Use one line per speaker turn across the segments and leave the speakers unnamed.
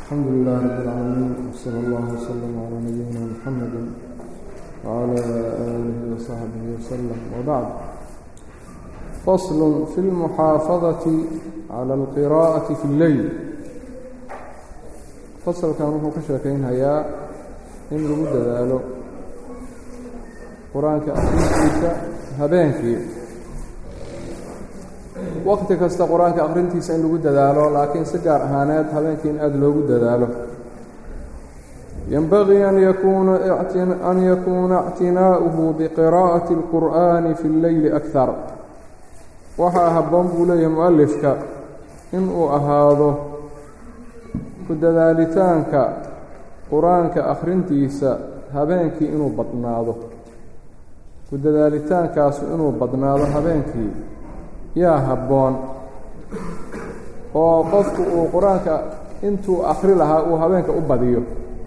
الحمد لله رب العالمين، وصلى الله وسلم على نبينا محمد وعلى آله وصحبه وسلم. وبعد، فصل في المحافظة على القراءة في الليل. فصل كانوا كشاكين هيا إن لو دلالو قرآنك أخرينتيك هبينك وقت كasta quraanka aqrintiisa in lagu dadaalo, laakiin si gaar ahaaneed habeenkii in aad loogu dadaalo. ينبغي أن يكون اعتناؤه بقراءة القرآن في الليل أكثر. waxaa habboon buu leeyahay mu'alifka inuu ahaado ku dadaalitaanka quraanka akhrintiisa habeenkii inuu badnaado. ku dadaalitaankaas inuu badnaado habeenkii yaa habboon oo qofku uu quraanka intuu akhri lahaa uu habeenka u badiyo.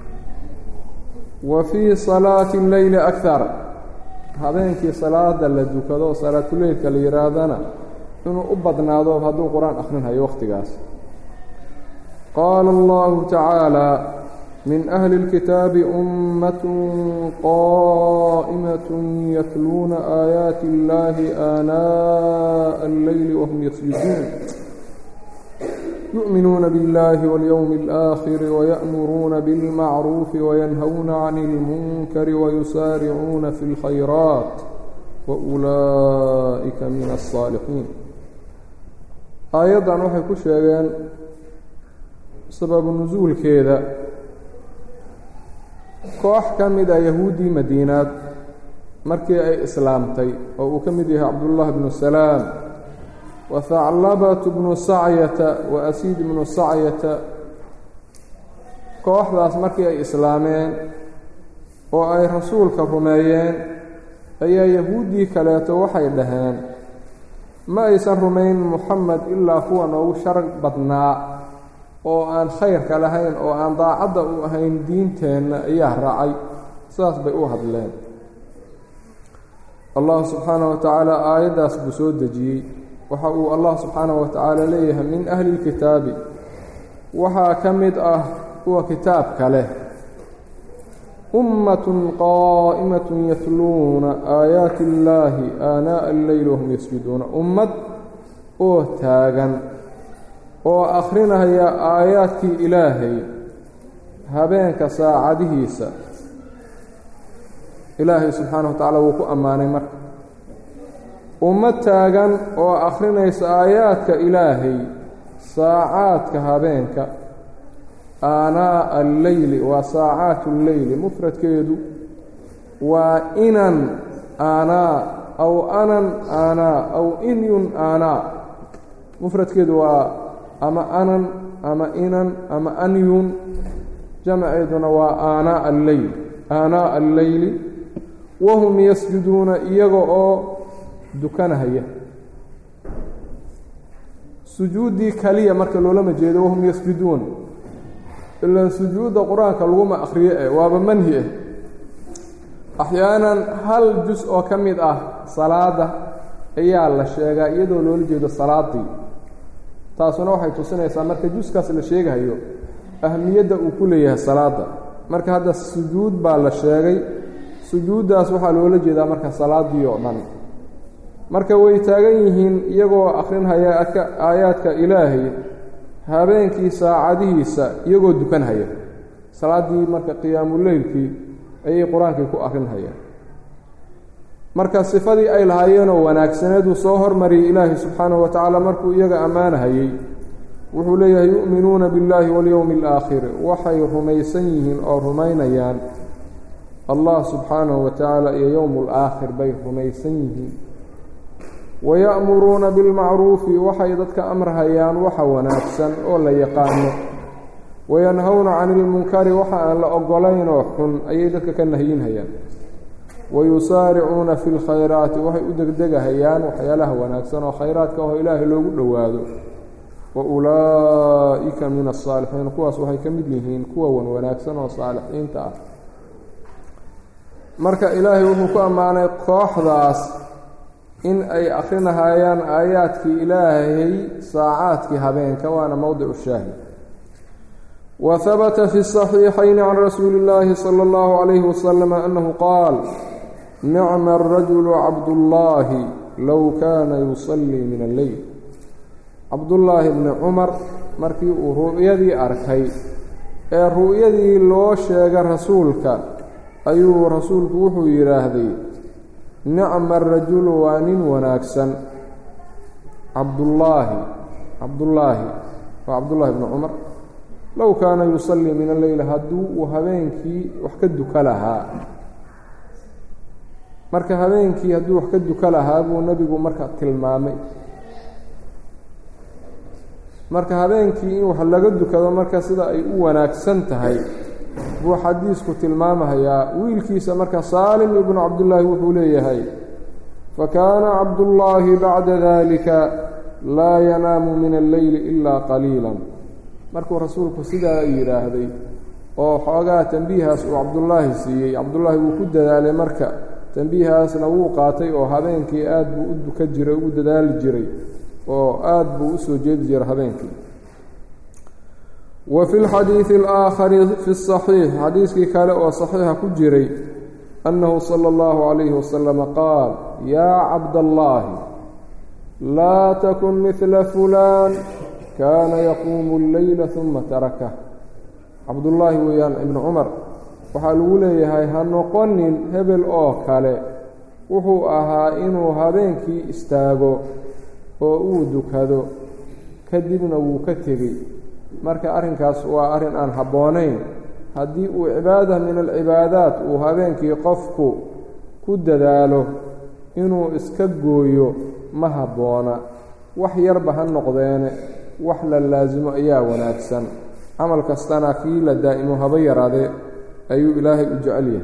wa fii salaati al-layl akthar, habeenkii salaada la dukado salaatuleylka la yiraahdana inuu u badnaado hadduu quraan akhrinhayo waqtigaas. qaala allahu tacaala: min ahli اlkitaabi ummatun qaa'imatun yatluuna aayaati اllahi aanaa'a alleyli wahum yasjuduun yu'minuuna biاllahi waاlyowmi اlآakhiri waya'muruuna biاlmacruufi wayanhawna cani اlmunkari wayusaaricuuna fi اlkhayraat waulaa'ika min الصaalixiin. aayaddan waxay ku sheegeen sababu nusuulkeeda koox ka mid ah yahuuddii madiinaad markii ay islaamtay oo uu ka mid yahay cabdullahi bnu salaam wa haclabatu bnu sacyata wa asiid bnu sacyata. kooxdaas markii ay islaameen oo ay rasuulka rumeeyeen ayaa yahuuddii kaleeto waxay dhaheen ma aysan rumayn muxamed ilaa kuwa noogu shar badnaa oo aan khayrka lahayn oo aan daacadda u ahayn diinteenna ayaa raacay. sidaas bay u hadleen. allah subxaanahu wa tacaala aayaddaas buu soo dejiyey. waxa uu allah subxaanahu wa tacaala leeyahay min ahli lkitaabi, waxaa ka mid ah kuwa kitaabka leh, ummatun qaa'imatun yatluuna aayaati illaahi aanaa'a alleyli wahum yasjuduuna. ummad oo taagan oo akhrinaya aayaadkii ilaahay habeenka saacadihiisa. ilaahay subxaanahu wa tacaala wuu ku ammaanay marka ummad taagan oo akhrinaysa aayaadka ilaahay saacaadka habeenka. aanaa'a alleyli waa saacaatu lleyli, mufradkeedu waa inan aanaa aw anan aanaa aw inyun aanaa. mufradkeedu waa ama anan ama inan ama anyun, jamceeduna waa aanaa'a alleyl. aanaa'a alleyli wahum yasjuduuna, iyaga oo dukanahaya. sujuuddii kaliya marka loolama jeedo wahum yasjuduun, ilaan sujuudda qur-aanka laguma akhriyo waaba manhi ah. axyaanan hal jus oo ka mid ah salaada ayaa la sheegaa iyadoo loola jeedo salaaddii. taasuna waxay tusinaysaa marka juskaas la sheegahayo ahmiyadda uu ku leeyahay salaadda. marka hadda sujuud baa la sheegay, sujuuddaas waxaa loola jeedaa marka salaaddii oo dhan. marka way taagan yihiin iyagoo akhrinhaya aayaadka ilaahay habeenkii saacadihiisa iyagoo dukanhaya. salaaddii marka qiyaamuleylkii ayay qur-aankii ku akhrinhayaan. marka sifadii ay lahaayeenoo wanaagsaneeduu soo hormariyey ilaahay subxaanahu wa tacaala markuu iyaga ammaanahayey. wuxuu leeyahay yu'minuuna billaahi waاlyowmi اlآakhir, waxay rumaysan yihiin oo rumaynayaan allah subxaanahu wa tacaala iyo yowmu اlآakhir bay rumaysan yihiin. waya'muruuna bilmacruufi, waxay dadka amrahayaan waxa wanaagsan oo la yaqaano. wayanhawna cani ilmunkari, waxa aan la ogolaynoo xun ayay dadka ka nahyinhayaan. wayusaaricuuna fi lkhayraati, waxay u degdegahayaan waxyaalaha wanaagsan oo khayraadka oo ilaahay loogu dhowaado. wa ulaa'ika min asaalixiin, kuwaas waxay ka mid yihiin kuwa wanaagsan oo saalixiinta ah. marka ilaahay wuxuu ku ammaanay kooxdaas in ay akhrinahayaan aayaadkii ilaahay saacaadkii habeenka, waana mowdicu shaahid. وثبت في الصحيحين عن رسول الله صلى الله عليه وسلم أنه قال نعم الرجل عبد الله لو كان يصلي من الليل. عبد الله بن عمر markii uu ru'yadii arkay ee ru'yadii loo sheegay rasuulka ayuu rasuulku wuxuu yiraahday ni'ma ar-rajulu wa nin wanaagsan Abdullah ibn Umar law kaana yusalli min al-layl haduu habeenkii wax ka duka lahaa marka habeenkii haduu wax ka duka lahaa buu nabigu marka tilmaamay marka habeenkii in wax laga dukado marka sida ay u wanaagsan tahay buu xadiisku tilmaamayaa wiilkiisa marka Salim ibn Abdullah wuxuu leeyahay fakana Abdullah ba'da dhalika la yanamu min al-layl illa qalilan markuu rasuulku sidaa yiraahday oo xoogaa tanbiihaas uu Abdullah siiyay Abdullah wuu ku dadaalay marka tanbiihaasna wuu qaatay oo habeenkii aad buu u duka jiray ugu dadaali jiray oo aad buu u soo jeedi jiray habeenkii وفي الحديث الآخر في الصحيح حديث كان وصحيح كجري أنه صلى الله عليه وسلم قال يا عبد الله لا تكن مثل فلان كان يقوم الليل ثم تركه عبد الله ويان ابن عمر وحالوا لي هاي هنقنن هبل كاله وهو أها إنه هبينكي استاغو oo dukado kadibna wuu ka tegay marka arinkaas waa arin aan haboonayn hadii uu cibaada min al-ibaadaat uu habeenkii qofku ku dadaalo inuu iska gooyo ma haboona wax yarba han noqdeene wax la laazimo ayaa wanaagsan amal kastana kii la daa'imo haba yaraade ayuu ilaahay u jecel yahay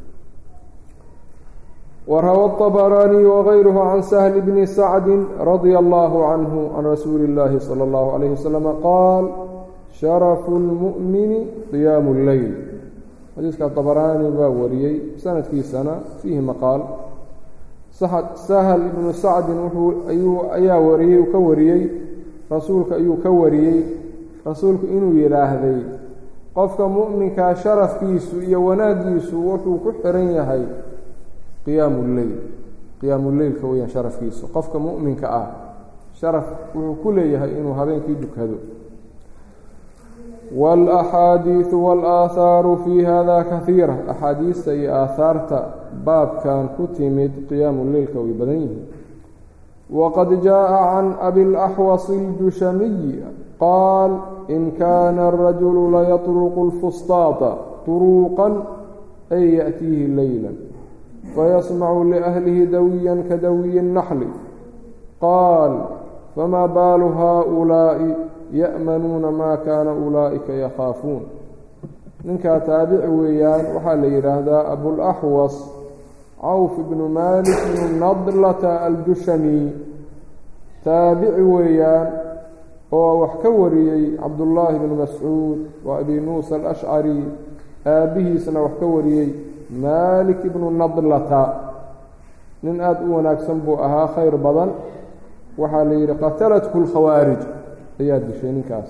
وروى الطبراني وغيره عن سهل بن سعد رضي الله عنه عن رسول الله صلى الله عليه وسلم قال شرف المؤمن قيام الليل حديث الطبراني باوريي سنة في سنة فيه مقال سهل بن سعد أيا وريي وكوريي رسولك أيو كوريي رسولك إنو يلاهذي قفك مؤمن كشرف كيسو يوناجيسو وحو كحرين هاي قيام الليل كويا شرف كيسو قفك مؤمن كآه شرف وكل يهي إنه هبين كيدك هدو والأحاديث والآثار في هذا كثيرة أحاديث أي آثارت باب كان كتمد قيام الليل كوي بدنيه وقد جاء عن أبي الأحوص الجشمي قال إن كان الرجل ليطرق الفسطاط طروقا أي يأتيه ليلا فيسمع لأهله دويا كدوي النحل قال فما بال هؤلاء يأمنون ما كان أولئك يخافون ننكا تابع ويان وحال يراهدا أبو الأحوص عوف بن مالك بن النضلة الجشمي تابع ويان وحكوري عبد الله بن مسعود وأبي موسى الأشعري آبه سنة وحكوري مالك بن النضلة من أدونا كسنبو أها خير بدن وحالي قتلته الخوارج رياض شيء كاس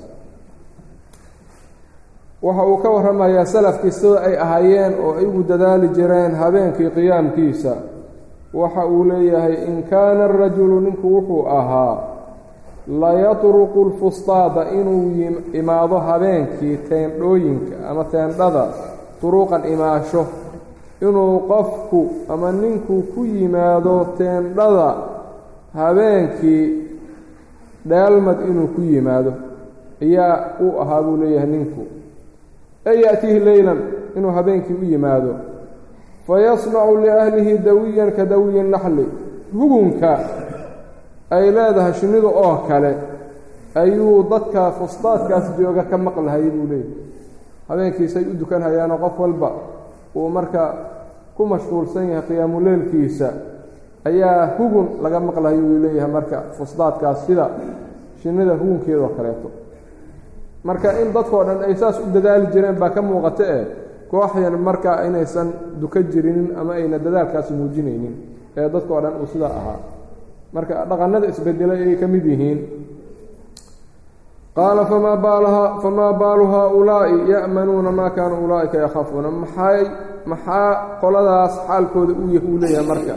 وحاو كورما يا سلف كسو أي أهيان أو أي ددال جيران هبين في قيام كيسا وحاو ليه إن كان الرجل نكوحو أها لا يطرق الفسطاط إنو إماضو هبين كي تندوينك أما تندضا طرقا إماشو inuu qofku ama ninku ku yimaado teendhada habeenkii daalmad inuu ku yimaado ayaa uu ahaa buu leeyahay ninku ayatihi laylan inuu habeenkii u yimaado fayasma'u li ahlihi dawiyan ka dawiy an-nahl hugunka ay leedahay shinnidu oo kale ayuu dadka fustaadkaas jooga ka maqlahay buu leeyahay habeenkii say u dukan hayaan qof walba oo marka ku mashquulsan yahay qiyaamul leelkiisa ayaa hugun laga maqlayo uu leeyahay marka fusdaadkaas sida shinnida hugunkeeda kaleeto marka in dadkoo dhan ay saas u dadaali jireen baa ka muuqata kooxyan marka inaysan duka jirin ama ayna dadaalkaas muujinaynin dadkoo dhan uu sida ahaa marka dhaqanada isbedelay ay ka mid yihiin qaala famaa baalu haaulaa'i ya'manuuna maa kaana ulaa'ika yakhaafuuna maxaa qoladaas xaalkooda uu leeyahay marka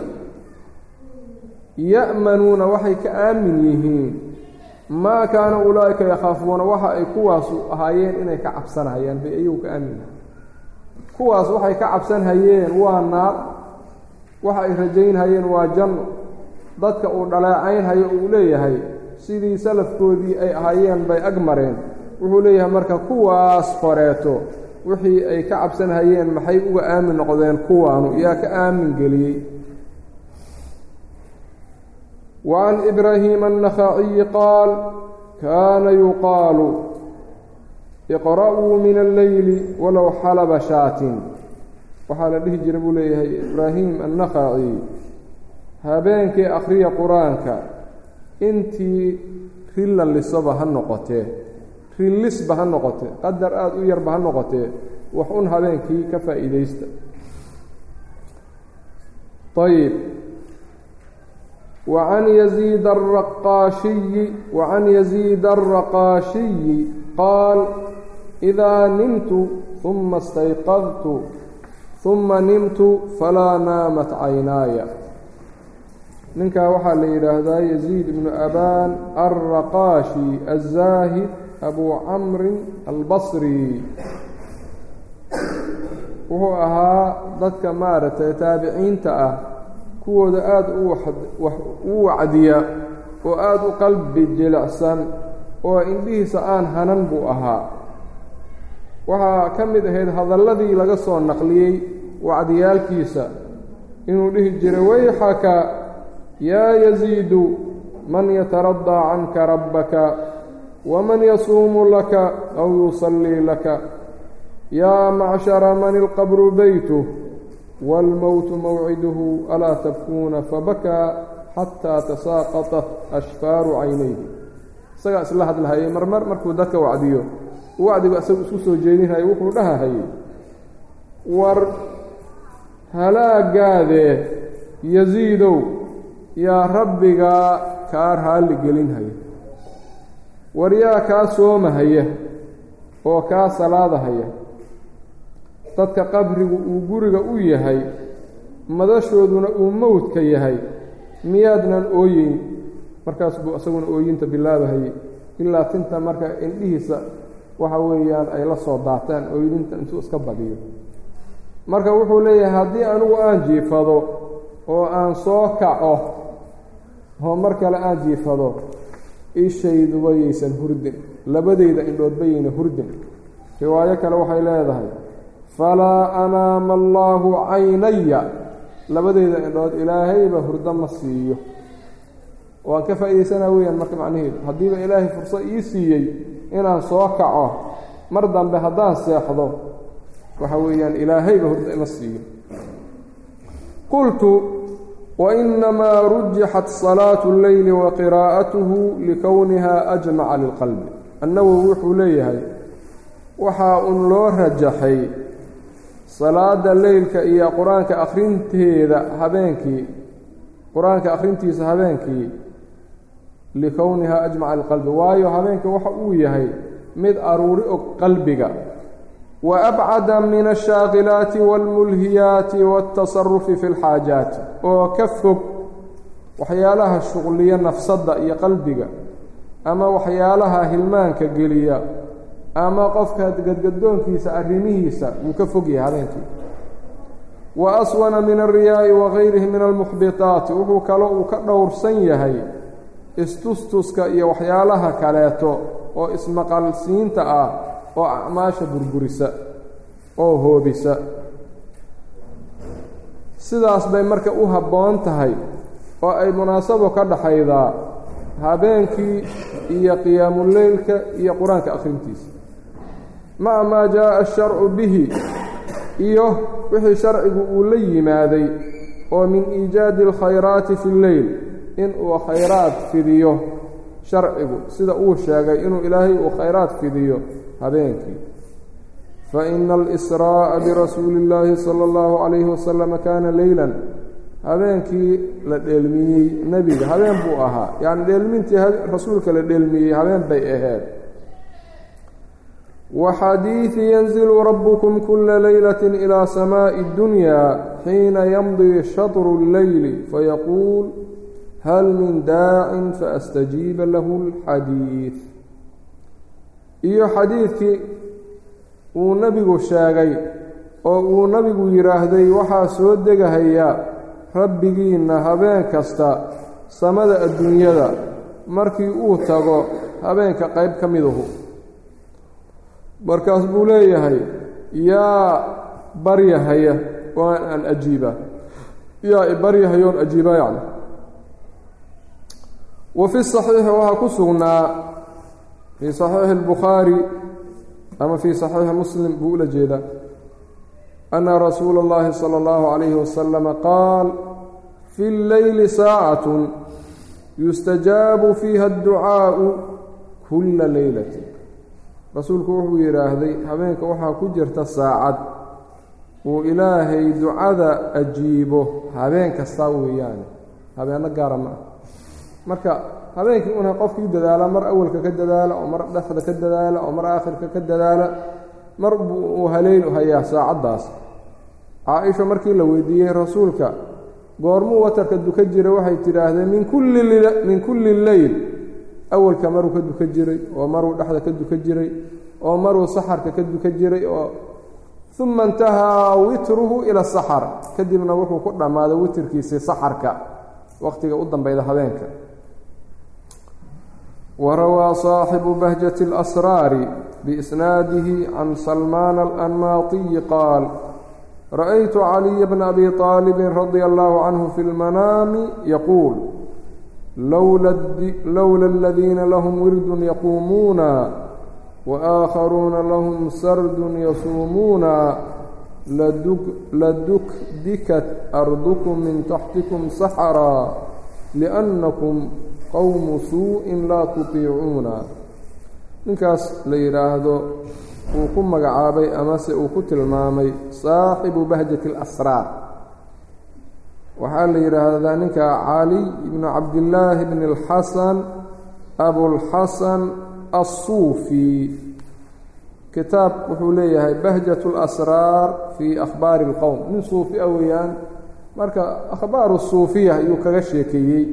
ya'manuuna waxay ka aamin yihiin maa kaana ulaa'ika yakhaafuuna waxa ay kuwaasu ahaayeen inay ka cabsanhayaan bay ayagu ka aamin yihiin kuwaas waxay ka cabsanhayeen waa naar waxa ay rajaynhayeen waa janno dadka uu dhaleecaynhayo uu leeyahay sidii salafkoodii ay ahaayeen bay ag mareen wuxuu leeyahay marka kuwaas horeeto wixii ay ka cabsanhayeen maxay uga aamin noqdeen kuwaanu yaa ka aamin geliyey وعن إبراهيم النخعي قال كان يقال اقرأوا من الليل ولو حلب شاة وحال به جربوا ليه إبراهيم النخعي هابينك أخري قرآنك انتي خلا للصبح النقطة خلص بها النقطة قدر أدوير بها النقطة وحون هابينك كفا إليست طيب وعن يزيد الرقاشي قال إذا نمت ثم استيقظت ثم نمت فلا نامت عيناي منك وحال إلى يزيد بن أبان الرقاشي الزاهد أبو عمرو البصري وهو ضدك مارة تابعين تأه kuwooda aada u wacdiya oo aada u qalbi jilicsan oo indhihiisa aan hanan buu ahaa waxaa ka mid ahayd hadalladii laga soo naqliyey wacdiyaalkiisa inuu dhihi jiray wayxaka yaa yaziidu man yataraddaa canka rabbaka waman yasuumu laka aw yusallii laka yaa macshara man ilqabru beytuh والموت موعده ألا تبكون فبكى حتى تساقطت أشفار عينيه سقى سلاح هذا مركو ذاك وعديه وعدي بأسوسو جينين هاي وحو لها هاي هلا قاذي يزيدوا يا ربي كار هالي قلين هاي وريا كاسوم هاي وكا صلاة هاي dadka qabrigu uu guriga u yahay madashooduna uu mowdka yahay miyaadnan ooyin markaas buu asaguna ooyinta bilaabahay ilaa tinta marka indhihiisa waxa weeyaan ay la soo daataan ooyinta intuu iska badiyo marka wuxuu leeyahay haddii anigu aan jiifado oo aan soo kaco oo mar kale aan jiifado ishaydu wayaysan hurdin labadayda indhood bayayna hurdin riwaayo kale waxay leedahay falaa anaama allaahu caynaya labadayda indhood ilaahayba hurdo ma siiyo waan ka faa'iidaysanaa weeyaan marka macnaheedu haddiiba ilaahay fursad ii siiyey inaan soo kaco mar dambe haddaan seexdo waxa weeyaan ilaahayba hurdo ima siiyo qultu wainamaa rujixat salaatu alleyli wa qiraa'atuhu likowniha ajmaca lilqalbi annawowi wuxuu leeyahay waxaa un loo rajaxay salaada leylka iyo qur-aanka akhrinteeda habeenkii qur-aanka akhrintiisa habeenkii likowniha ajmaca lilqalbi waayo habeenkii waxa uu yahay mid aruuri og qalbiga wa abcada min ashaaqilaati waalmulhiyaati waatasarufi fi lxaajaati oo ka fog waxyaalaha shuqliya nafsadda iyo qalbiga ama waxyaalaha hilmaanka geliya ama qofka gadgadoonkiisa arrimihiisa wuu ka fog yahay habeenkii wa aswana min alriyaa'i wagayrihi min almuxbitaati wuxuu kaloo uu ka dhowrsan yahay istustuska iyo waxyaalaha kaleeto oo ismaqalsiinta ah oo acmaasha burburisa oo hoobisa sidaas bay marka u habboon tahay oo ay munaasabo ka dhaxaydaa habeenkii iyo qiyaamuleylka iyo qur-aanka akhrintiisa maca maa jaaءa asharcu bihi iyo wixii sharcigu uu la yimaaday oo min iijaadi alkhayraati fi lleyl inuu khayraad fidiyo sharcigu sida uu sheegay inuu ilaahay uu khayraad fidiyo habeenkii faina alisraa'a birasuuli اllaahi salى اllahu calayhi wasalama kaana leylan habeenkii la dheelmiyey nebiga habeen buu ahaa yacni dheelmintii rasuulka la dheelmiyey habeen bay ahayd وحديث ينزل ربكم كل ليلة إلى سماء الدنيا حين يمضي شطر الليل فيقول هل من داع فأستجيب له الحديث. إيو حديثك ونبي شاقي ونبي يراهدي وحا سودك هيا ربكينا هبين كستا سمد الدنيا markii uu tago habeenka qayb ka miduhu markaas buu leeyahay yaa baryahaya waan aan ajiiba yaa baryahayoon ajiiba yani وفي الصحيح وهكسونا في صحيح البخاري أما في صحيح مسلم بقول جيدا أن رسول الله صلى الله عليه وسلم قال في الليل ساعة يستجاب فيها الدعاء كل ليلة. رسولك وحو يراهدي حبينك وحا كجرت الساعة وإلهي دعاء أجيبه حبينك الصاوي يعني حبينك قارما marka habeenkii una qofkii dadaala mar awalka ka dadaala oo mar dhaxda ka dadaala oo mar aakhirka ka dadaala mar uu haleen u hayaa saacadaas. Aisha markii la weydiiyay rasuulka goormuu watarka duka jiray waxay tiraahdeen min kulli layl awalka maruu ka duka jiray oo maruu dhaxda ka duka jiray oo maruu saxarka ka duka jiray oo thumma intaha witruhu ila sahar kadibna wuxuu ku dhamaaday witrkiisa saxarka waqtiga u dambeeyay habeenka. وروى صاحب بهجة الأسرار بإسناده عن سلمان الأنماطي قال رأيت علي بن أبي طالب رضي الله عنه في المنام يقول لولا الذين لهم ورد يقومون وآخرون لهم سرد يصومون لدكدكت أرضكم من تحتكم سحرا لأنكم قوم سوء لا تطيعون. نكاس ليراهدو وكم مغعابي أمس وكتل مامي صاحب بهجة الأسرار وحال ليراهدا نكا علي بن عبد الله بن الحسن أبو الحسن الصوفي كتاب وحوليه بهجة الأسرار في أخبار القوم من صوفي أويان مركا أخبار الصوفية يكغشيكي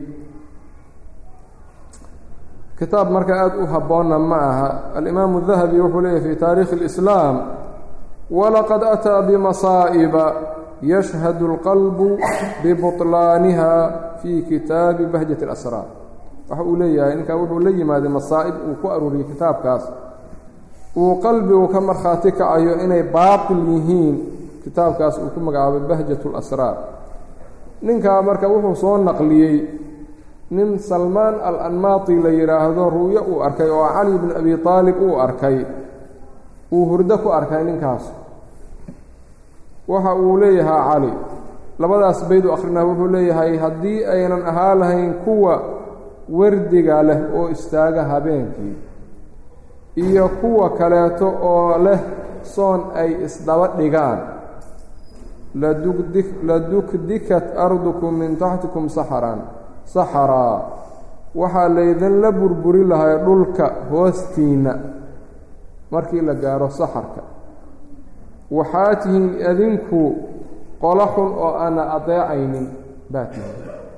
كتاب مركات أهبونا معها. الإمام الذهبي يقول في تاريخ الإسلام ولقد أتى بمصائب يشهد القلب ببطلانها في كتاب بهجة الأسرار. وحول لي إنك وحول لي ما هذه مصائب وكأروا لي كتاب كاس وقلبي وكمر خاتك أيو إني باطل يهين كتاب كاس وكم قابل بهجة الأسرار. ننكا مركا وحو صون نقليي nin Salman al-Anmati la yiraahdo ruuyo uu arkay oo Ali ibn Abi Talib uu arkay uu hurdo ku arkay ninkaas waxa uu leeyahay Ali labadaas baydu akhrina wuxuu leeyahay hadii aynan ahaa lahayn kuwa wardiga leh oo istaaga habeenkii iyo kuwa kaleeto oo leh soon ay isdaba dhigaan la dukdikat ardukum min tahtikum saharan saxara waxaa laydin la burburi lahay dhulka hoostiina markii la gaaro saxarka waxaa tihiin adinku qolaxun oo aan adeecaynin baatin.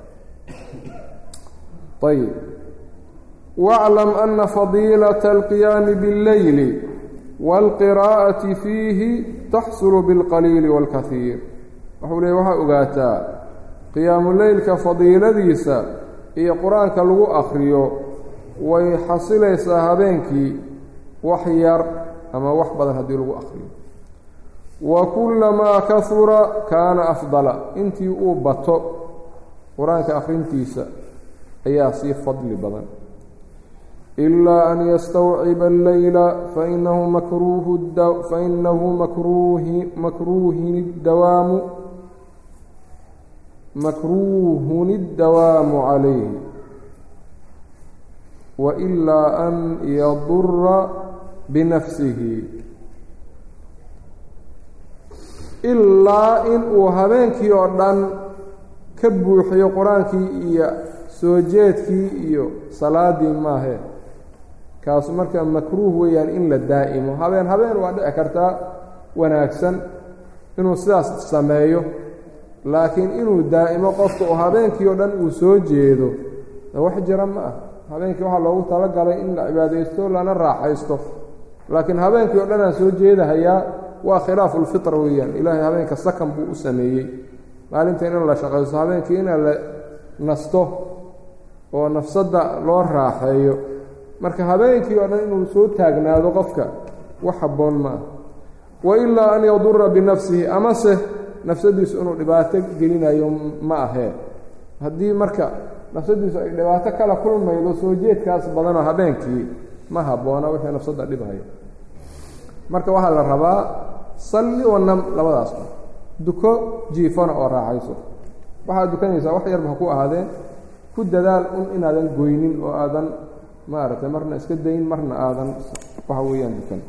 طيب واعلم أن فضيلة القيام بالليل والقراءة فيه تحصل بالقليل والكثير. وحولي وحا أغاتا قيام الليل كفضيلة ديسا هي قرآن كاللغو أخريو ويحصل يساهبينك وحيار أما وحبض هدي لغو أخريو وكلما كثر كان أفضل انتي أوبطو قرآن كأخرين تيسا هي صيف فضل بدن إلا أن يستوعب الليل فإنه مكروه الدوام عليه وإلا أن يضر بنفسه إلا إن وهبينك يردن كبوحي قرآنك إيا سوجيتك إيا صلاة ما هي kaas marka makruuh weeyaan in la daa'imo habeen waa dhici kartaa wanaagsan inuu sidaas sameeyo laakiin inuu daa'imo qofka oo habeenkii oo dhan uu soo jeedo wax jira ma ah habeenkii waxaa loogu talagalay in la cibaadaysto lana raaxaysto laakiin habeenkii oo dhan aan soo jeedahayaa waa khilaafu lfitra weeyaan ilaahay habeenka sakan buu u sameeyey maalinta in la shaqaysto habeenkii in la nasto oo nafsadda loo raaxeeyo marka habeenkii oo dhan inuu soo taagnaado qofka wax habboon ma ah wailaa an yadura binafsihi amase nafsadiisu inuu dhibaato gelinayo ma ahee haddii marka nafsadiisu ay dhibaato kala kulmaydo soo jeedkaas badanoo habeenkii ma habboona wixii nafsadda dhibhaya marka waxaa la rabaa salli wa nam labadaas duko jiifana oo raaxayso waxaad dukanaysaa wax yarba ha ku ahaadeen ku dadaal inaadan goynin oo aadan maaragtay marna iska dayn marna aadan waxa weeyaan dukan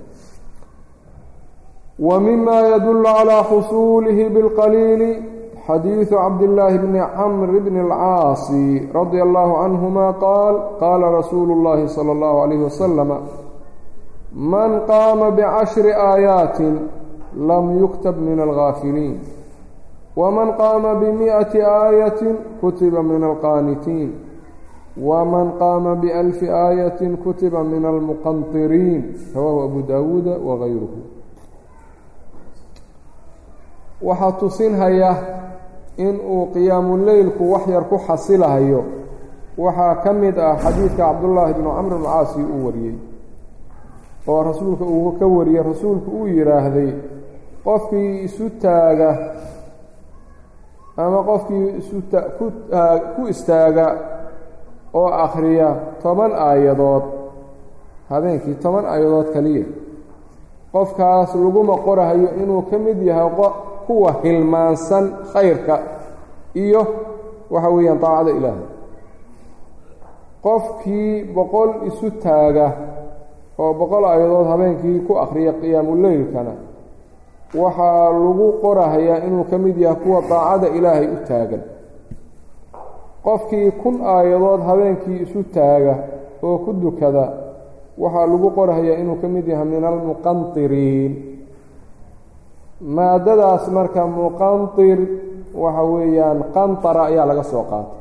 ومما يدل على حصوله بالقليل حديث عبد الله بن عمرو بن العاص رضي الله عنهما قال قال رسول الله صلى الله عليه وسلم من قام ب10 آيات لم يكتب من الغافلين ومن قام ب100 آية كتب من القانتين ومن قام ب1000 آية كتب من المقنطرين رواه أبو داود وغيره waxaa tusinhaya inuu qiyaamuleylku wax yar ku xasilahayo waxaa ka mid ah xadiidka cabdullaahi bnu camr bn caasi uu wariyey oo rasuulka uu ka wariyey rasuulku uu yidhaahday qofkii isu taaga ama qofkii ku istaaga oo akhriya 10 aayadood habeenkii 10 aayadood kaliya qofkaas laguma qorahayo inuu ka mid yahay kuwa hilmaansan khayrka iyo waxa weeyaan taacada ilaahay qofkii 100 isu taaga oo 100 aayadood habeenkii ku akhriya qiyaamuleylkana waxaa lagu qorahayaa inuu ka mid yahay kuwa taacada ilaahay u taagan qofkii 1000 aayadood habeenkii isu taaga oo ku dukada waxaa lagu qorahayaa inuu ka mid yahay min almuqantiriin maadadaas marka muqantir waxa weeyaan qantara ayaa laga soo qaatay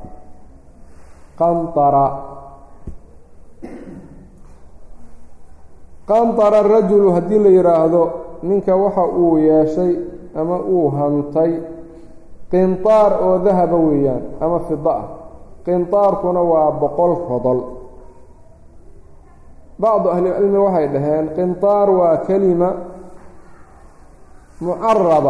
qantara rajulu haddii la yidhaahdo ninka waxa uu yeeshay ama uu hantay qintaar oo dahaba weeyaan ama fida ah qintaarkuna waa 100 rodol bacdu ahlicilmi waxay dhaheen qintaar waa kelima mucaraba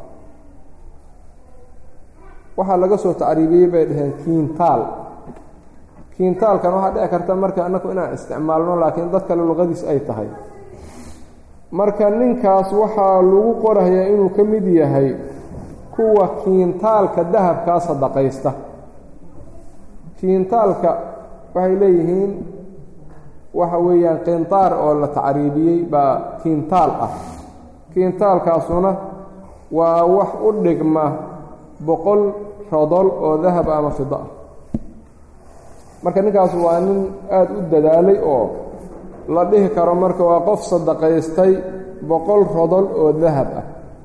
waxaa laga soo tacriibiyey bay dhaheen kiintaalkan waxaa dhici karta marka annaku inaan isticmaalno laakiin dad kale luqadiis ay tahay marka ninkaas waxaa lagu qorayaa inuu ka mid yahay kuwa kiintaalka dahabkaa sadaqaysta kiintaalka waxay leeyihiin waxa weeyaan qintaar oo la tacriibiyey baa kiintaal ah kiintaalkaasuna waa wax u dhigma 100 rodol oo dahab ama fida ah marka ninkaas waa nin aada u dadaalay oo la dhihi karo marka waa qof sadaqaystay 100 rodol oo dahab ah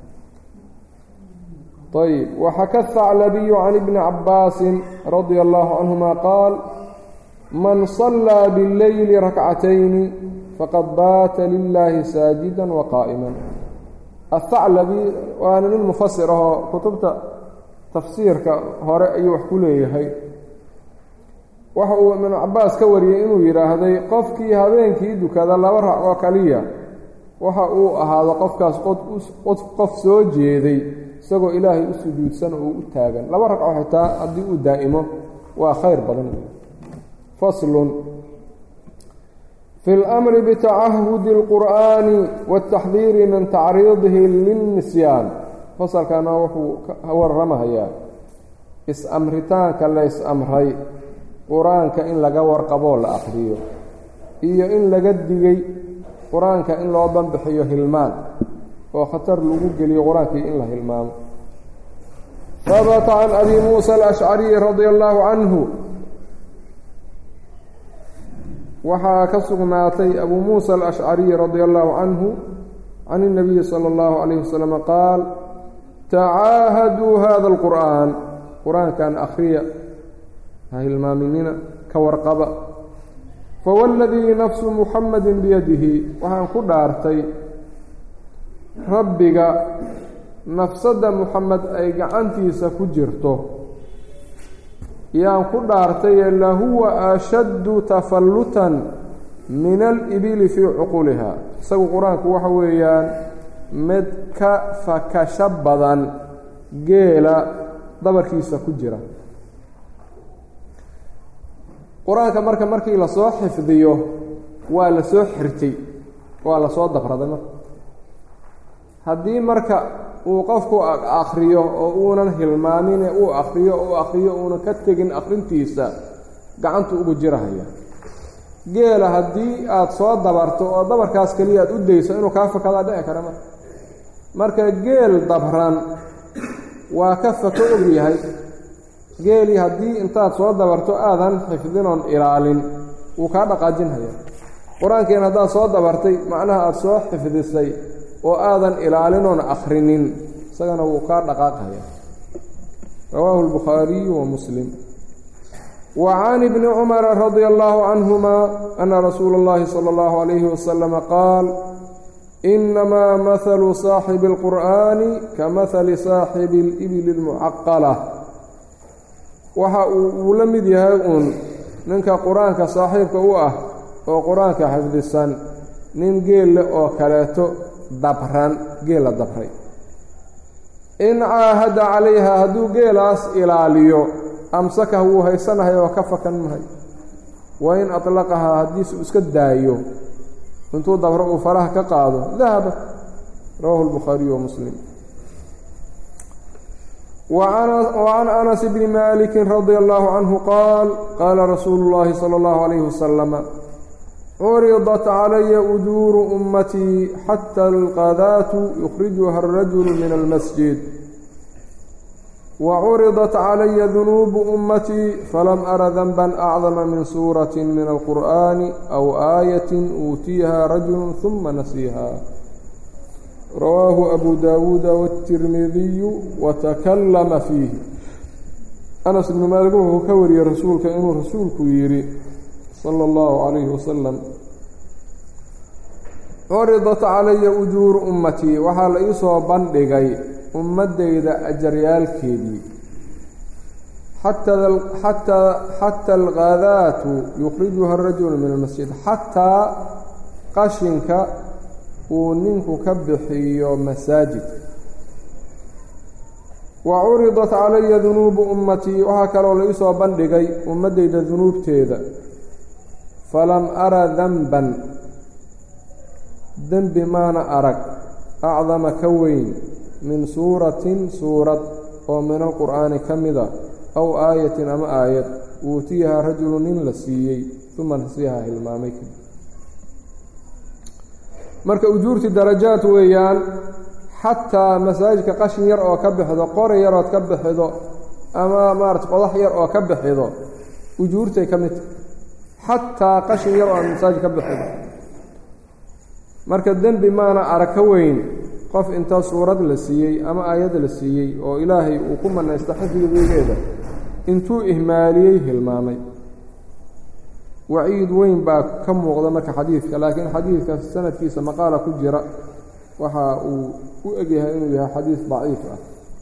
طيب وحكى الثعلبي عن ابن عباس رضي الله عنهما قال من صلى بالليل 2 فقد بات لله ساجدا وقائما الثعلبي وأنا من مفسره كتبت تفسيرك هراء يحكوليه هاي وحو من عباس كوري إنه يراهدي قفكي هبينكي دكذا لا ورع وكالية وحو هذا قفكاس قف سوجيدي سقو إلهي أسجود سنة وتاغن لا ورع حتى أدي دائما وخير بدن فصل في الأمر بتعهد القرآن والتحذير من تعريضه للنسيان فصل كان هو الرمهيا إسأمرتان كلا إسأمري قرآن كإن لقور قبول أخريه إيا إن لقدقي قرآن كإن لعبان بحيه هلمان وخطر لقوق لي قرآن كإن له هلمان ثبت عن أبي موسى الأشعري رضي الله عنه waxaa ka sugnaatay abu muuسى الأشcري رضي الله عنه عن النبي صلى الله عليه وسلم قال تعاهدوا هذا القرآن قرآن كان أخرية هاي المامنين كورقبة فوالذي نفس محمد بيده وحان كدارتي ربك نفسد محمد أي قعنتيسا كجرته يان كدارتي لهو أشد تفلتا من الإبل في عقولها سوى قرآن وحويان مدك فكشبضا قيل دبركيسا كجرة قرآن مركي لسو حفظيه ولا سو حرتي ولا سو دبرده haddii marka uu qofku akhriyo oo uunan hilmaamin uu akhriyo uunan ka tegin akhrintiisa gacanta ugu jirahaya geela haddii aad soo dabarto oo dabarkaas kaliya aad u dayso inuu kaa fakada dhici kara marka geel dabran waa ka fako og yahay geeli haddii intaad soo dabarto aadan xifdinoon ilaalin wuu kaa dhaqaajinhaya qur-aankeen haddaan soo dabartay macnaha aada soo xifdisay oo aadan ilaalinoon akhrinin isagana wuu kaa dhaqaaqaya rawaahu الbukhaariyu wa muslim وعن ابن عمر رضي الله عنهما أن رسول الله صلى الله عليه وسلم قال إنما مثل صاحب القرآن كمثل صاحب الإبل المعقلة ولمد يهون ننك قرآنك صاحبك وقرآنك حفظ السن ننجيل أو كلاته dabran geela dabray in caahada calayha hadduu geelaas ilaaliyo amsaka wuu haysanahay oo ka fakan mahay wa in atlaqahaa haddiisu iska daayo intuu dabro uu faraha ka qaado dahaba rawaahu الbukhaariyu wa muslim وعن أنس بن مالك رضي الله عنه قال قال رسول الله صلى الله عليه وسلم عرضت علي أجور أمتي حتى القذاة يخرجها الرجل من المسجد وعرضت علي ذنوب أمتي فلم أر ذنبا أعظم من سورة من القرآن أو آية أوتيها رجل ثم نسيها رواه أبو داود والترمذي وتكلم فيه أنس بن مالك وهو كوري رسولك إنه رسولك يري صلى الله عليه وسلم عرضت علي أجور أمتي وحال إيسو بندقي أمديد أجريال كيدي حتى الغاذات يخرجها الرجل من المسجد حتى قشنك وننك كبحي مساجد وعرضت علي ذنوب أمتي وهكذا لإيسو بندقي أمديد ذنوب تيدا فلم أرى ذنبا ذنب ما أرك أعظم كوين من سورة ومن القرآن كمذا أو آية أما آية أوتيها رجل لسيي ثم نسيها الماميك مرك أجورت الدرجات ويان حتى مساجك قشن يرأى كبحضو قرى يرأى كبحضو أما مارت قضح يرأى كبحضو أجورتي كمت حتى قشن يرأى المساجد كبحضو marka dambi maana araka weyn qof inta suurad la siiyay ama aayad la siiyay oo ilaahay uu ku manaysta xifdigeeda intuu ihmaaliyay hilmaamay waciid weyn baa ka muuqda marka xadiidka laakiin xadiidka sanadkiisa maqaala ku jira waxa uu u egyahay inuu yahay xadiis daciif ah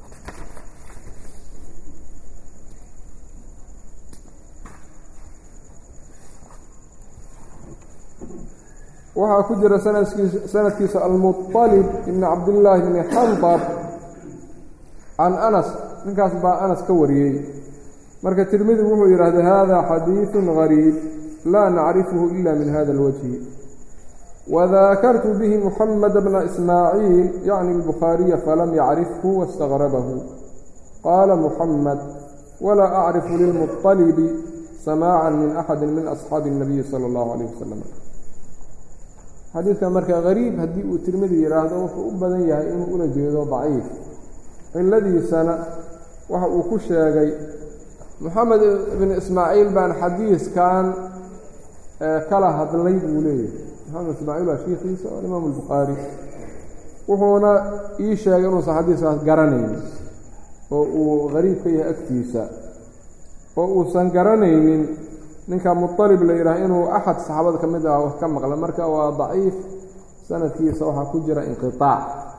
waxaa ku jira sanadkiisa almuطalib ibn cabdillaahi bni xandab can anas ninkaas baa anas ka wariyey marka tirmidi wuxuu yidhaahday hada xadiiثu gariib laa nacrifhu ila min hada اlwajhi wadakartu bihi muxamed bna ismaaciil yacni اlbukhaariya falam yacrifhu waاstagrabahu qaala muxamed walaa acrifu lilmuطalibi samaaca min axadi min asxaabi الnabiyi salى اllahu alayh wasalam xadiidka marka gariib haddii uu tirmidi yidhaahdo wuxuu u badan yahay inuu ula jeedo daciif ciladiisana waxa uu ku sheegay moxamed ibn ismaaciil baan xadiiskan kala hadlay buu leeyahay maxamed ismaaciil waa shiikhiisa oo imaam albukhaari wuxuuna ii sheegay inuusan xadiiskaas garanaynin oo uu qariib ka yahay agtiisa oo uusan garanaynin ninka muطalib la yidhaha inuu axad saxaabada ka mid ah wax ka maqla marka waa daciif sanadkiisa waxaa ku jira inqiطaac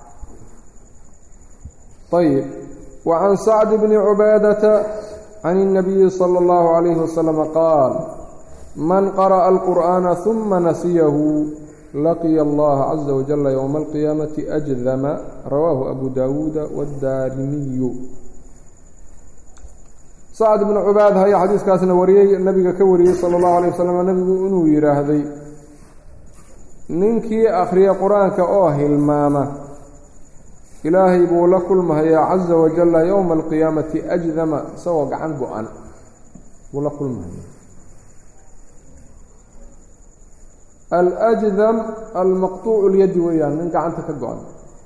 ayb وعن سعد بن عبادة عن النبي صلى الله عليه وسلم قال من قرأ القرآن ثم نسيه لقي الله عز وجل يوم القيامة أجذم رواه أبو داود والدارمي سعد بن عبادة هي حديث كاسنا وريي النبي كوري صلى الله عليه وسلم النبي إنه يراهدي ننكي أخري قرآن كأوهي المامة إلهي بولا كل ما هي عز وجل يوم القيامة أجذم سوق عنه أنا ولا كل ما هي الأجذم المقطوع اليد ويان منك عنك كجوان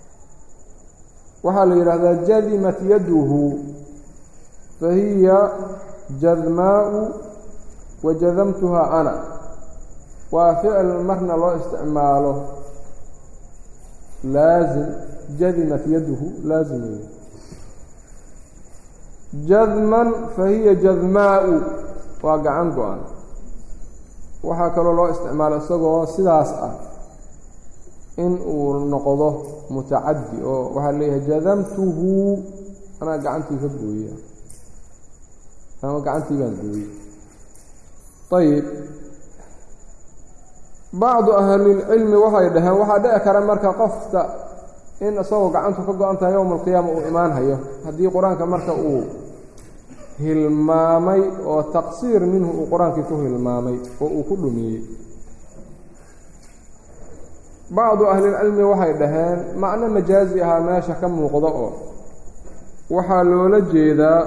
وحال هذا جذمت يده فهي جذماء وجذمتها أنا وفعل المرنى الله استعماله لازم جذمت يده لازم جذما فهي جذماء واقعا قوان waxaa kaloo loo isticmaalo isagoo sidaas ah in uu noqdo mutacaddi oo waxaa leeyahay jadamtuhu anaa gacantii ka gooya ama gacantii baan gooyey ayib bacdu ahlilcilmi waxay dhaheen waxaa dhici kara marka qofka in isagoo gacantu ka go-an tahay yowma alqiyaama uu imaan hayo haddii qur-aanka marka uu hilmaamay oo taqsiir minhu uu qur-aankii ku hilmaamay oo uu ku dhumiyey bacdu ahlilcilmi waxay dhaheen macno majaazi ahaa meesha ka muuqda oo waxaa loola jeedaa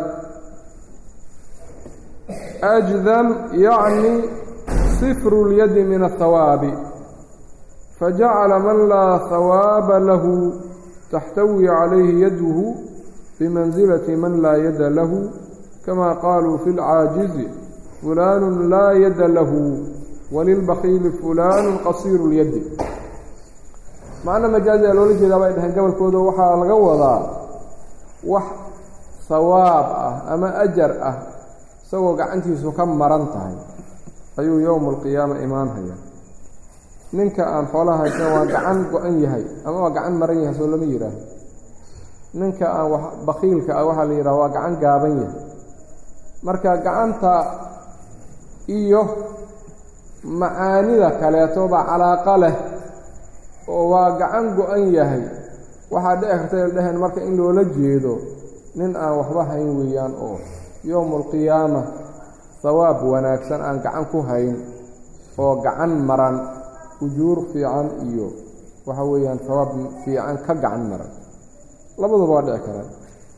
ajdam yacni sifru lyadi min athawaabi fajacala man laa hawaaba lahu taxtawi calayhi yaduhu bimansilati man laa yada lahu كما قالوا في العاجز فلان لا يد له وللبخيل فلان قصير اليد معنى مجازي لولا جيدا باي دهن قبل كودو waxaa laga wadaa wax sawaab ah ama ajar ah isagoo gacantiisu ka maran tahay ayuu yawm alqiyaama imaan haya ninka aan xoolaha haysan waa gacan go-an yahay ama waa gacan maran yahay soo lama yiraahdo ninka aan wax bakhiilka ah waxa la yiraahdaa waa gacan gaaban yahay marka gacanta iyo macaanida kaleeto baa calaaqa leh oo waa gacan go-an yahay waxaa dhici karta dhaheen marka in loola jeedo nin aan waxba hayn weeyaan oo yowmulqiyaama hawaab wanaagsan aan gacan ku hayn oo gacan maran ujuur fiican iyo waxa weeyaan hawaab fiican ka gacan maran labaduba waa dhici karaan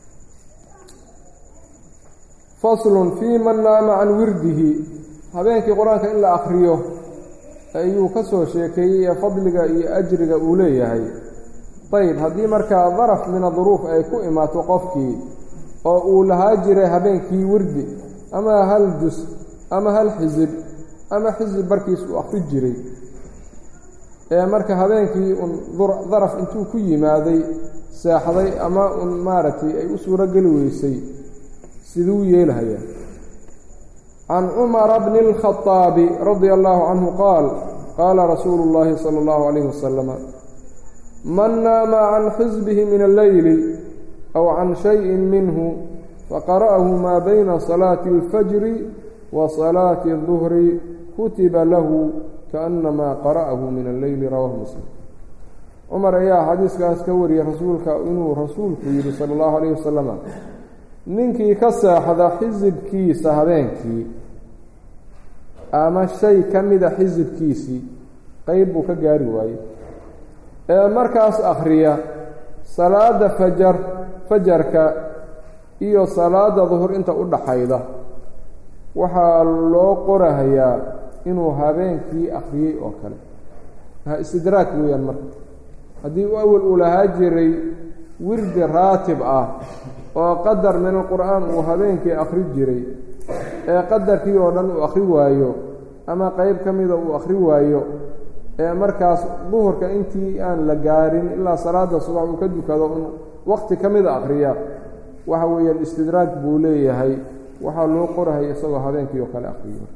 فصل في من نام عن ورده habeenkii quraanka in la akhriyo ayuu ka soo sheekeeyay fadliga iyo ajriga uu leeyahay طيب hadii marka daraf min adruuf ay ku imaato qofkii oo uu lahaa jiray habeenkii wirdi ama hal juz ama hal xizb ama xizb barkiis uu akhri jiray marka habeenkii daraf intuu ku yimaaday saaxday ama maartay ay u suura gali weysay siduu yeelaya عن عمر بن الخطاب رضي الله عنه قال قال رسول الله صلى الله عليه وسلم من نام عن حزبه من الليل أو عن شيء منه فقرأه ما بين صلاة الفجر وصلاة الظهر كتب له كأنما قرأه من الليل رواه مسلم عمر يا حديث كاسكوري رسولك إنه رسولك صلى الله عليه وسلم ninkii ka saaxda xisibkiisa habeenkii ama shay ka mida xisibkiisii qayb buu ka gaari waayey markaas akhriya salaada fajarka iyo salaada duhur inta u dhaxayda waxaa loo qorahayaa inuu habeenkii akhriyey oo kale istidraak weeyaan marka haddii uu awal uu lahaa jiray wirdi raatib ah oo qadar min alqur'aan uu habeenkii akhri jiray qadarkii oo dhan uu akhri waayo ama qayb ka mida uu akhri waayo ee markaas duhurka intii aan la gaarin ilaa salaada subax uu ka dukado un waqti ka mida akhriya waxa weeyaan istidraaj buu leeyahay waxaa loo qorahay isagoo habeenkii oo kale akhriyo.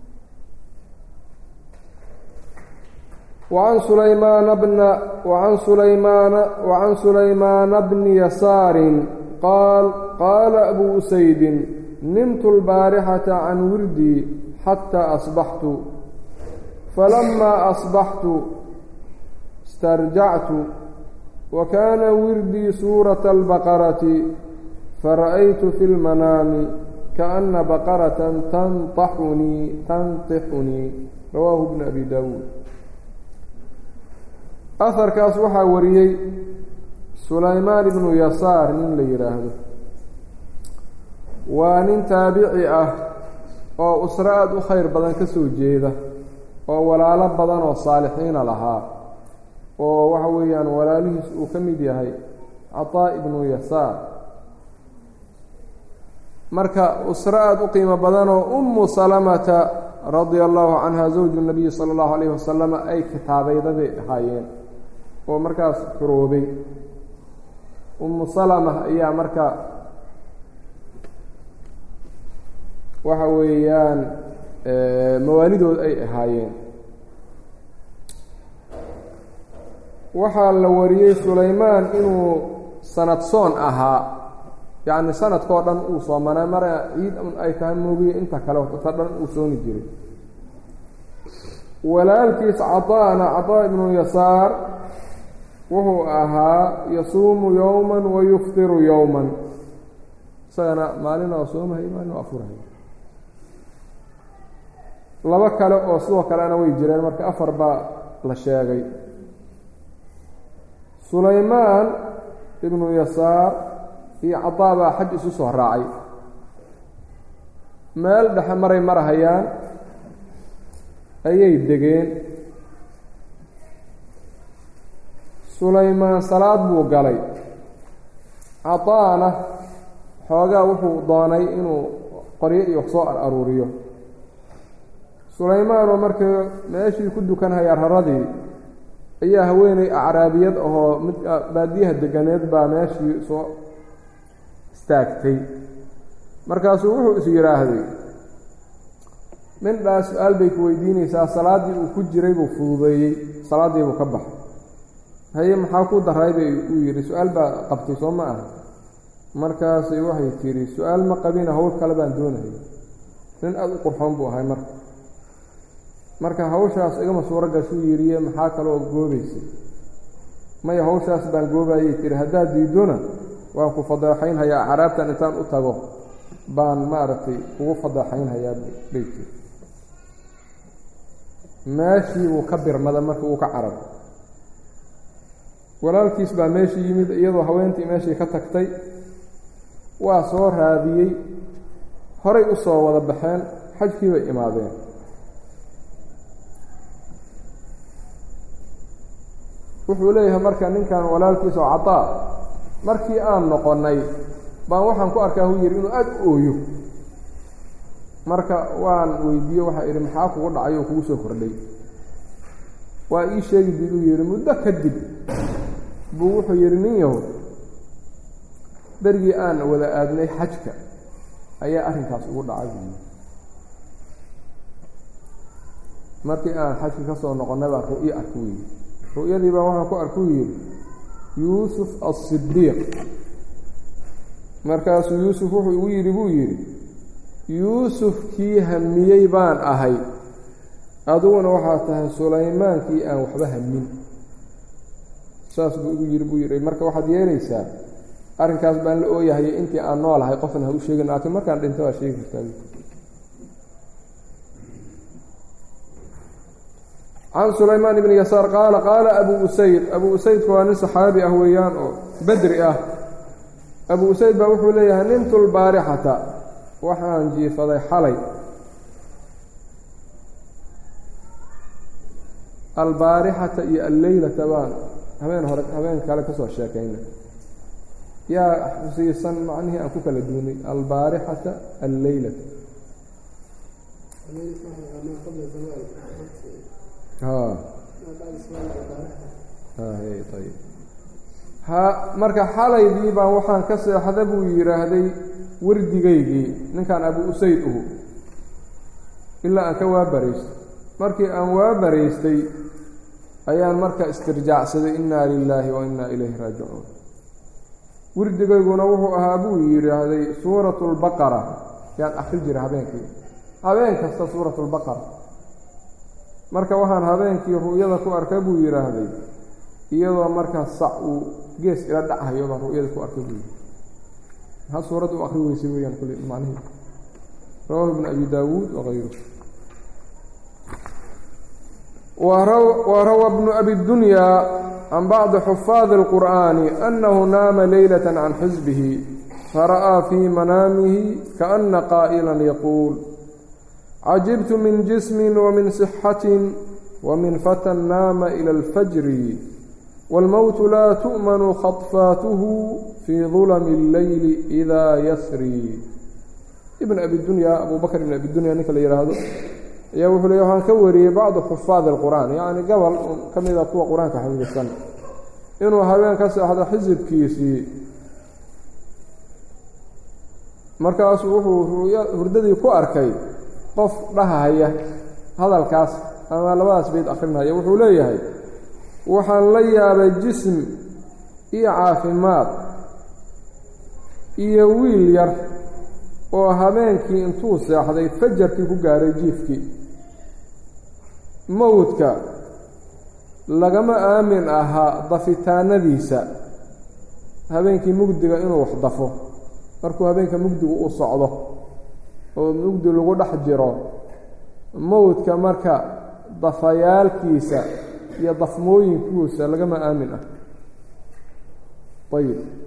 وعن سليمان بن يسار قال أبو أسيد نمت البارحة عن وردي حتى أصبحت فلما أصبحت استرجعت وكان وردي سورة البقرة فرأيت في المنام كأن بقرة تنطحني رواه ابن أبي داود. أثرkaas waxaa wariyey سulaymaan ibnu yasaar nin la yidhaahdo waa nin taabici ah oo usro aad u khayr badan ka soo jeeda oo walaalo badan oo saalixiina lahaa oo waxa weeyaan walaalihiis uu ka mid yahay caطaa ibnu yasaar marka usro aad u qiimo badan oo ummu salamata radia allahu canha zawju nabiyi sala allahu calayhi wasalam ay kitaabaydaday ahaayeen oo markaas xuroobay. ummu salama ayaa marka waxa weeyaan mawaalidood ay ahaayeen. waxaa la wariyey sulaymaan inuu sanad soon ahaa yacni sanadkoo dhan uu soomanaa mara ciid ay tahay moogiye inta kale ta dhan uu soomi jiray. walaalkiis caطaa ibnu yasaar wuxuu ahaa yasuumu yowman wayuftiru yowman isagana maalina oo soomahay maalina afurahay. laba kale oo sidoo kalena way jireen marka afar baa la sheegay. sulaymaan ibnu yasaar iyo caطaa baa xaj isu soo raacay meel dhexe maray marahayaan ayay degeen. sulaymaan salaad buu galay caطaana xoogaa wuxuu doonay inuu qoryo iyo wax soo aruuriyo. sulaymaanoo markii meeshii ku dukanhaya raradii ayaa haweeney acraabiyad ahoo mid baadiyaha deganeed baa meeshii soo istaagtay. markaasuu wuxuu is yidhaahday mindhaa su-aal bay ku weydiinaysaa salaaddii uu ku jiray buu fududeeyey salaaddii buu ka baxay. haye maxaa ku daray bay uu yidhi su-aal baa qabtay soo ma aha. markaasay waxay tidhi su-aal ma qabina hawl kale baan doonayay. nin aada u qurxoon buu ahay marka hawshaas igama suuro gashuu yidhiye maxaa kaloo goobaysay. maya hawshaas baan goobayay tihi haddaad diidona waan ku fadeexaynhayaa acraabtan intaan u tago baan maaragtay ugu fadeexaynhayaa bay tiri. meeshii buu ka birmada marka uu ka cararo. walaalkiis baa meeshii yimid iyadoo haweentii meeshii ka tagtay waa soo raadiyey horay u soo wada baxeen xajkii bay imaadeen. wuxuu leeyahay marka ninkan walaalkiis oo caطaa markii aan noqonnay baan waxaan ku arkaa huu yidhi inuu aada u ooyo. marka waan weydiiye waxaa idhi maxaa kugu dhacay oo kugu soo kordhay. waa ii sheegi dib uu yidhi muddo kadib buu wuxuu yidhi nin yahow berigii aan wada aadnay xajka ayaa arrinkaas ugu dhacay buu yidhi. markii aan xajka ka soo noqonnay baan ru'yo arku yidhi. ru'yadii baa waxaan ku arkuu yidhi yuusuf as-sidiiq. markaasuu yuusuf wuxuu igu yidhi buu yidhi yuusuf kii hamiyey baan ahay adiguna waxaa tahay sulaymaankii aan waxba hamin. saas buu igu yidhi buu yidhi marka waxaad yeelaysaa arrinkaas baan la ooyahayay intii aan noolahay qofna ha u sheegin laakiin markaan dhinto waa sheegi kartaa. can sulaymaan ibni yasaar qaala abuu usaydku waa nin saxaabi ah weeyaan oo bedri ah. abuu usayd baa wuxuu leeyahay nimtu lbaarixata waxaan jiifaday xalay. albaarixata iyo alleylata baan habeen kale ka soo sheekayna yaa xusiisan macnihii aan ku kala duunay albaarixata alleylata. marka xalaydii baan waxaan ka seexda buu yidhaahday wardigaygii ninkan abu usayd uhu ilaa aan ka waabaraysto markii aan waabaraystay ayaan marka istirjaacsaday innaa lilaahi wa innaa ilayhi raajicuun wardigayguna wuxuu ahaa buu yidhaahday suuratu lbaqara yaan akri jiray habeen kasta suuratu lbaqara marka waxaan habeenkii ru'yada ku arkay buu yidhaahday iyadoo markaa sac uu gees ila dhachayo baan ru'yada ku arkay buu yidhi maxaa suuradda u akri weysay weyaan kulli macnihi rawaahu ibnu abi daawuud wakayruh وروى ابن أبي الدنيا عن بعض حفاظ القرآن أنه نام ليلة عن حزبه فرأى في منامه كأن قائلا يقول عجبت من جسم ومن صحة ومن فتى نام إلى الفجر والموت لا تؤمن خطفاته في ظلم الليل إذا يسري ابن أبي الدنيا أبو بكر بن أبي الدنيا نكلا يرهده ayaa wuxuu leeyahay waxaan ka wariyey bacdu xufaad alqur'aan yacni gobol ka mida kuwa qur-aanka xafidsan inuu habeen ka seexdo xisibkiisii markaasuu wuxuu hurdadii ku arkay qof dhahaya hadalkaas ama labadaas bayd akrinaya wuxuu leeyahay waxaan la yaabay jism iyo caafimaad iyo wiil yar oo habeenkii intuu seexday fajarkii ku gaaray jiifkii mowdka lagama aamin ahaa dafitaanadiisa habeenkii mugdiga inuu wax dafo markuu habeenka mugdigu u socdo oo mugdi lagu dhex jiro mowdka marka dafayaalkiisa iyo dafmooyinkiisa lagama aamin ah ayib